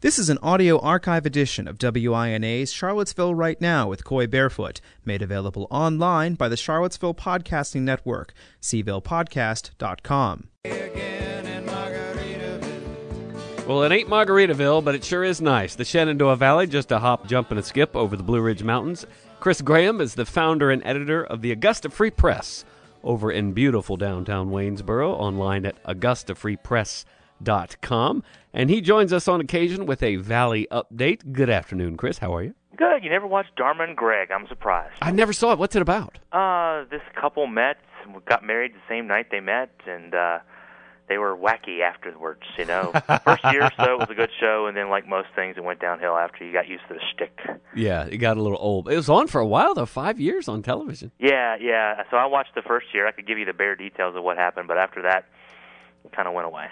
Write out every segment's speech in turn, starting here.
This is an audio archive edition of WINA's Charlottesville Right Now with Coy Barefoot, made available online by the Charlottesville Podcasting Network, cvillepodcast.com. Well, it ain't Margaritaville, but it sure is nice. The Shenandoah Valley, just a hop, jump, and a skip over the Blue Ridge Mountains. Chris Graham is the founder and editor of the Augusta Free Press over in beautiful downtown Waynesboro, online at augustafreepress.com. And he joins us on occasion with a Valley update. Good afternoon, Chris. How are you? Good. You never watched Dharma and Greg. I'm surprised. I never saw it. What's it about? This couple met, got married the same night they met, and they were wacky afterwards, you know. First year or so, it was a good show, and then like most things, it went downhill after you got used to the shtick. Yeah, it got a little old. It was on for a while, though, 5 years on television. Yeah. So I watched the first year. I could give you the bare details of what happened, but after that, it kind of went away.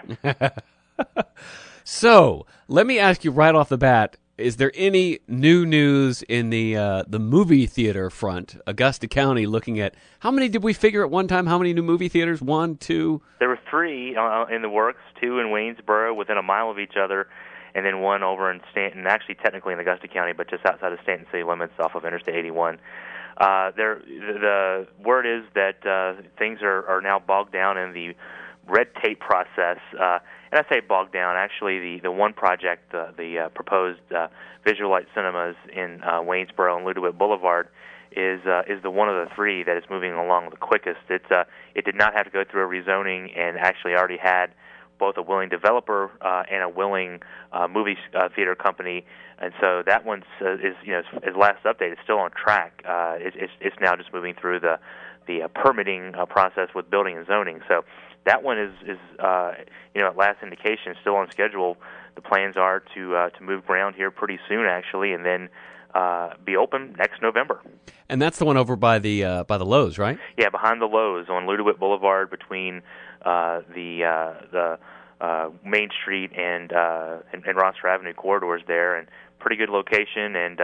So, let me ask you right off the bat, is there any new news in the movie theater front? Augusta County looking at, how many did we figure at one time? How many new movie theaters? 1, 2? There were 3 in the works, 2 in Waynesboro within a mile of each other, and then 1 over in Stanton, actually technically in Augusta County, but just outside of Stanton city limits off of Interstate 81. The word is that things are now bogged down in the red tape process. And I say bogged down. Actually, the one project, the proposed Visual Light Cinemas in Waynesboro and Ludwig Boulevard, is the one of the 3 that is moving along the quickest. It did not have to go through a rezoning, and actually already had both a willing developer and a willing movie theater company. And so that one's is last update is still on track. It's now just moving through the permitting process with building and zoning. So that one is at last indication still on schedule. The plans are to move ground here pretty soon, actually, and then be open next November. And that's the one over by the Lowe's, right? Yeah, behind the Lowe's on Ludwig Boulevard, between the Main Street and Rossiter Avenue corridors there, and pretty good location and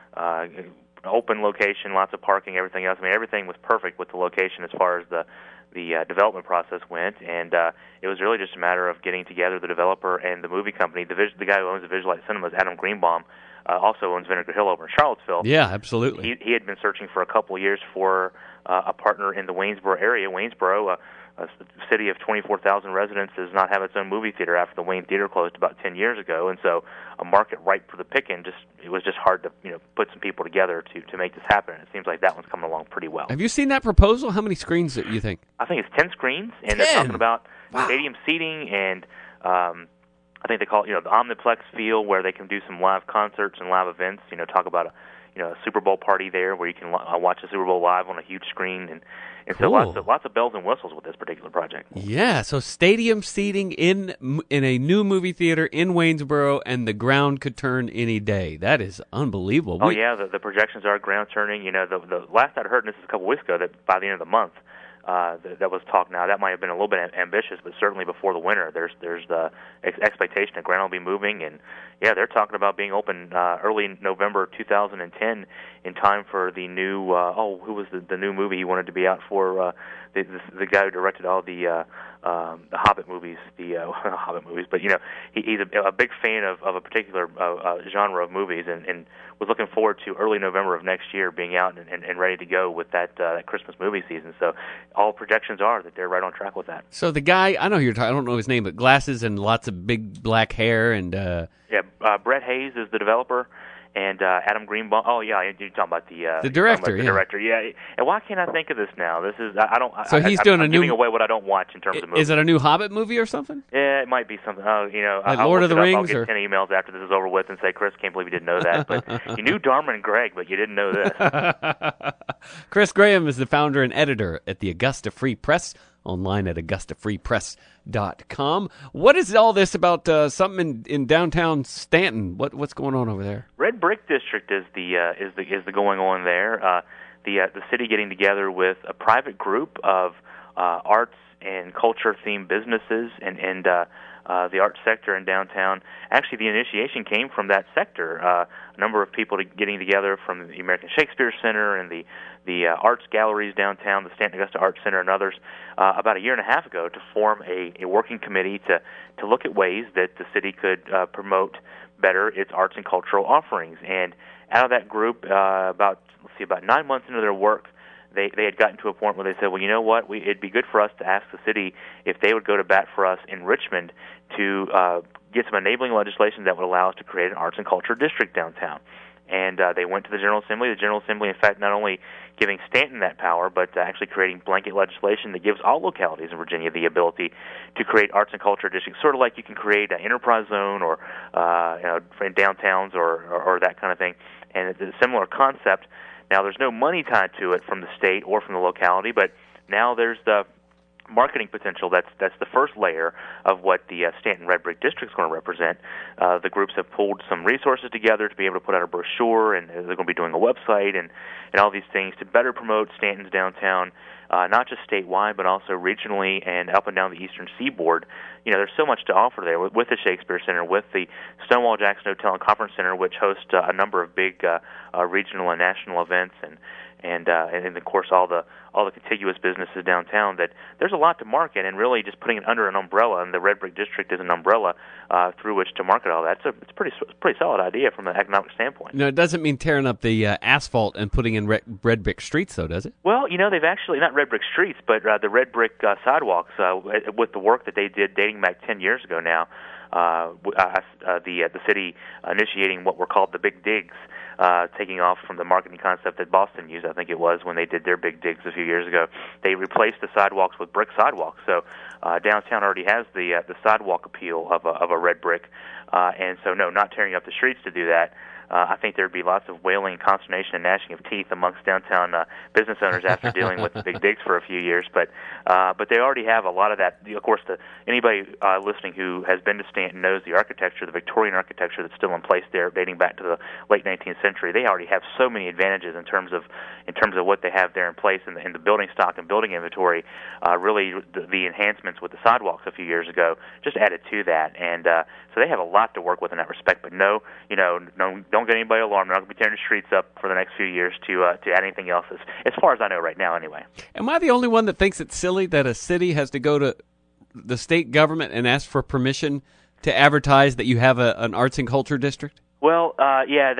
open location, lots of parking, everything else. I mean, everything was perfect with the location as far as the development process went, and it was really just a matter of getting together the developer and the movie company. The guy who owns the Visual Light Cinemas, Adam Greenbaum, also owns Vinegar Hill over in Charlottesville. Yeah, absolutely. He had been searching for a couple of years for a partner in the Waynesboro area. Waynesboro, a city of 24,000 residents, does not have its own movie theater after the Wayne Theater closed about 10 years ago, and so a market ripe for the picking. It was just hard to put some people together to make this happen. It seems like that one's coming along pretty well. Have you seen that proposal? How many screens do you think? I think it's 10 screens, and 10? They're talking about stadium seating and I think they call it the Omniplex feel, where they can do some live concerts and live events. Talk about a Super Bowl party there where you can watch the Super Bowl live on a huge screen, and cool. So lots of bells and whistles with this particular project. Yeah, so stadium seating in a new movie theater in Waynesboro, and the ground could turn any day. That is unbelievable. Oh yeah, the projections are ground turning. The last I'd heard, and this is a couple weeks ago, that by the end of the month. That was talk now. That might have been a little bit ambitious, but certainly before the winter, there's the expectation that ground will be moving, and yeah, they're talking about being open early November 2010 in time for the new. Who was the new movie he wanted to be out for? The guy who directed all the Hobbit movies, Hobbit movies. But he's a big fan of a particular genre of movies, and was looking forward to early November of next year being out and ready to go with that Christmas movie season. So all projections are that they're right on track with that. So the guy, I know who you're talking, I don't know his name, but glasses and lots of big black hair and. Brett Hayes is the developer. And Adam Greenbaum. Oh yeah, you're talking about the director. The director, yeah. And why can't I think of this now? This is I don't. So he's doing I'm giving away what I don't watch in terms of movies. Is it a new Hobbit movie or something? Yeah, it might be something. Like I'll Lord of the Rings. I'll get 10 emails after this is over with and say, Chris, can't believe you didn't know that. But you knew Dharma and Greg, but you didn't know this. Chris Graham is the founder and editor at the Augusta Free Press, online at augustafreepress.com. What is all this about something in downtown Stanton? What's going on over there? Red Brick District is the going on there. The city getting together with a private group of arts and culture themed businesses and the arts sector in downtown. Actually, the initiation came from that sector. A number of people getting together from the American Shakespeare Center and the arts galleries downtown, the Stanton Augusta Arts Center and others, about a year and a half ago to form a working committee to look at ways that the city could promote better its arts and cultural offerings. And out of that group, about 9 months into their work, they had gotten to a point where they said, well, you know what, it'd be good for us to ask the city if they would go to bat for us in Richmond to get some enabling legislation that would allow us to create an arts and culture district downtown. And they went to the General Assembly. The General Assembly, in fact, not only giving Stanton that power, but actually creating blanket legislation that gives all localities in Virginia the ability to create arts and culture districts, sort of like you can create an enterprise zone or in downtowns or that kind of thing. And it's a similar concept. Now, there's no money tied to it from the state or from the locality, but now there's the marketing potential. That's the first layer of what the Stanton Red Brick District is going to represent. The groups have pulled some resources together to be able to put out a brochure, and they're going to be doing a website and all these things to better promote Stanton's downtown, not just statewide, but also regionally and up and down the eastern seaboard. You know, there's so much to offer there with the Shakespeare Center, with the Stonewall Jackson Hotel and Conference Center, which hosts a number of big regional and national events, and of course all the contiguous businesses downtown. That there's a lot to market, and really just putting it under an umbrella, and the Red Brick District is an umbrella through which to market all that. So it's a pretty solid idea from an economic standpoint. No, it doesn't mean tearing up the asphalt and putting in red brick streets, though, does it? Well, you know, they've actually, not red brick streets, but the red brick sidewalks with the work that they did dating back 10 years ago now. The city initiating what were called the Big Digs, taking off from the marketing concept that Boston used, I think it was, when they did their Big Digs a few years ago. They replaced the sidewalks with brick sidewalks. So downtown already has the sidewalk appeal of a red brick, and so no, not tearing up the streets to do that. I think there'd be lots of wailing, consternation, and gnashing of teeth amongst downtown business owners after dealing with the Big Digs for a few years. But they already have a lot of that. Of course, anybody listening who has been to Stanton knows the architecture, the Victorian architecture that's still in place there, dating back to the late 19th century. They already have so many advantages in terms of what they have there in place in the building stock and building inventory. Really, the enhancements with the sidewalks a few years ago just added to that, and so they have a lot to work with in that respect. But no, don't get anybody alarmed. They're not going to be tearing the streets up for the next few years to add anything else, as far as I know right now anyway. Am I the only one that thinks it's silly that a city has to go to the state government and ask for permission to advertise that you have an arts and culture district? Well, yeah,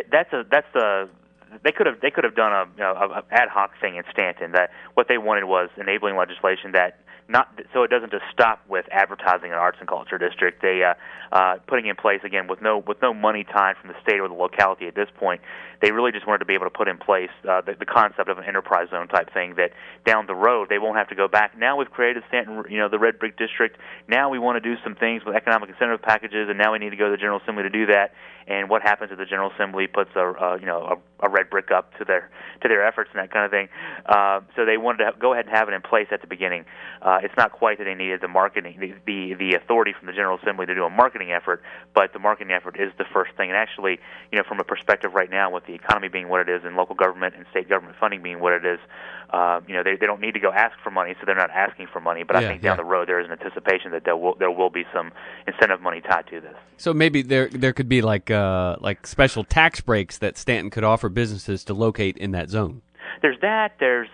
they could have done a ad hoc thing in Stanton. That what they wanted was enabling legislation that so it doesn't just stop with advertising an arts and culture district. They putting in place again with no money tied from the state or the locality at this point. They really just wanted to be able to put in place the concept of an enterprise zone type thing, that down the road they won't have to go back. Now we've created Stanton, the Red Brick District. Now we want to do some things with economic incentive packages, and now we need to go to the General Assembly to do that. And what happens if the General Assembly puts a red brick up to their efforts and that kind of thing? So they wanted to go ahead and have it in place at the beginning. It's not quite that they needed the marketing, the authority from the General Assembly to do a marketing effort, but the marketing effort is the first thing. And actually, from a perspective right now, with the economy being what it is and local government and state government funding being what it is, they don't need to go ask for money, so they're not asking for money. But I think down the road there is an anticipation that there will be some incentive money tied to this. So maybe there could be like special tax breaks that Stanton could offer businesses to locate in that zone. There's that. There's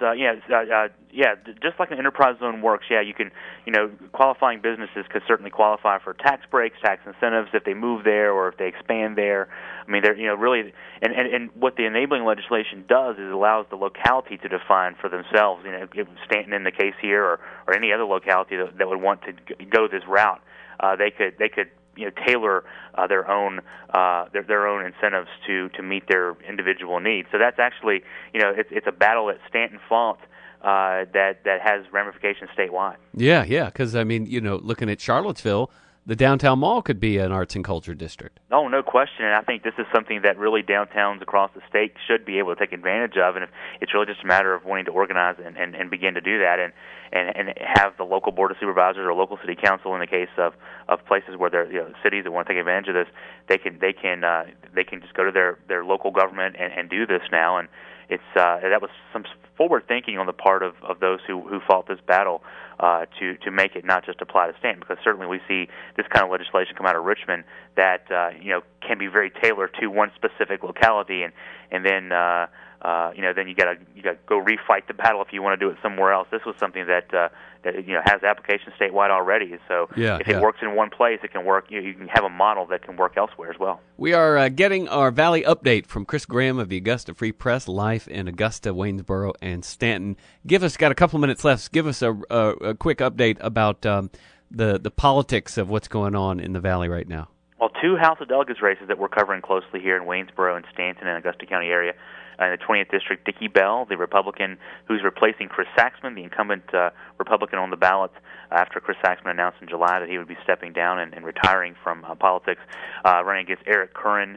just like an enterprise zone works. Yeah, you can, qualifying businesses could certainly qualify for tax breaks, tax incentives if they move there or if they expand there. I mean, they're really, and what the enabling legislation does is allows the locality to define for themselves. Stanton in the case here, or any other locality that would want to go this route, they could tailor their own incentives to meet their individual needs. So that's actually it's a battle that Stanton fought that has ramifications statewide. Yeah, because looking at Charlottesville, the downtown mall could be an arts and culture district. Oh, no question. And I think this is something that really downtowns across the state should be able to take advantage of. And it's really just a matter of wanting to organize and begin to do that, and have the local board of supervisors or local city council, in the case of places where there cities that want to take advantage of this, they can just go to their local government and do this now. And it's that was some forward thinking on the part of those who fought this battle to make it not just apply to Stanton, because certainly we see this kind of legislation come out of Richmond that can be very tailored to one specific locality, and then then you got to go refight the battle if you want to do it somewhere else. This was something that has application statewide already. So if it works in one place, it can work. You can have a model that can work elsewhere as well. We are getting our Valley update from Chris Graham of the Augusta Free Press, live in Augusta, Waynesboro, and Stanton. Got a couple of minutes left. Give us a quick update about the politics of what's going on in the Valley right now. Well, 2 House of Delegates races that we're covering closely here in Waynesboro and Stanton and Augusta County area. In the 20th District, Dickie Bell, the Republican who's replacing Chris Saxman, the incumbent Republican on the ballot after Chris Saxman announced in July that he would be stepping down and retiring from politics, running against Eric Curran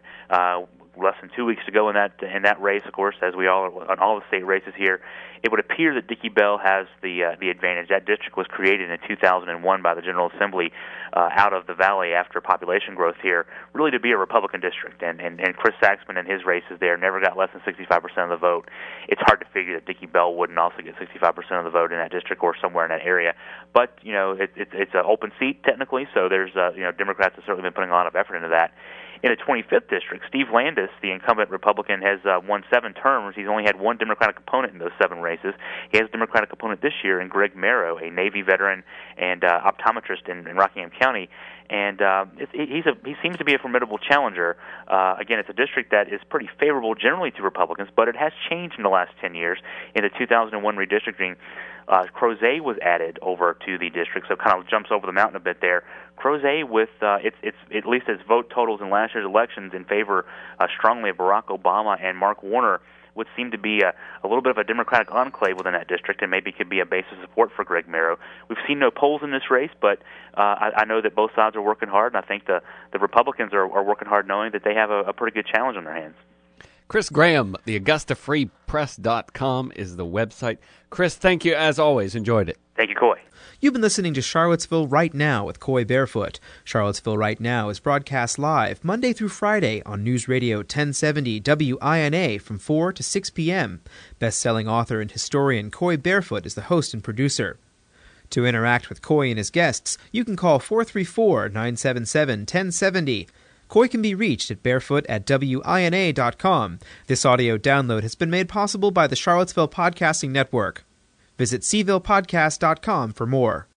less than 2 weeks to go in that race. Of course, as we all on all the state races here, it would appear that Dickie Bell has the advantage. That district was created in 2001 by the General Assembly out of the Valley after population growth here, really to be a Republican district. And Chris Saxman and his races there never got less than 65% of the vote. It's hard to figure that Dickie Bell wouldn't also get 65% of the vote in that district or somewhere in that area. But it's an open seat technically, so there's Democrats have certainly been putting a lot of effort into that. In the 25th District, Steve Landis, the incumbent Republican, has won 7 terms. He's only had one Democratic opponent in those 7 races. He has a Democratic opponent this year in Greg Merrow, a Navy veteran and optometrist in Rockingham County. And he seems to be a formidable challenger. Again, it's a district that is pretty favorable generally to Republicans, but it has changed in the last 10 years. In the 2001 redistricting, Crozet was added over to the district, so it kind of jumps over the mountain a bit there. Crozet, with it's at least its vote totals in last year's elections in favor strongly of Barack Obama and Mark Warner, would seem to be a little bit of a Democratic enclave within that district, and maybe could be a base of support for Greg Merrow. We've seen no polls in this race, but I know that both sides are working hard, and I think the Republicans are working hard, knowing that they have a pretty good challenge on their hands. Chris Graham, the AugustaFreePress.com is the website. Chris, thank you as always. Enjoyed it. Thank you, Coy. You've been listening to Charlottesville Right Now with Coy Barefoot. Charlottesville Right Now is broadcast live Monday through Friday on News Radio 1070 WINA from 4 to 6 p.m. Best-selling author and historian Coy Barefoot is the host and producer. To interact with Coy and his guests, you can call 434-977-1070. Coy can be reached at barefoot@wina.com. This audio download has been made possible by the Charlottesville Podcasting Network. Visit cvillepodcast.com for more.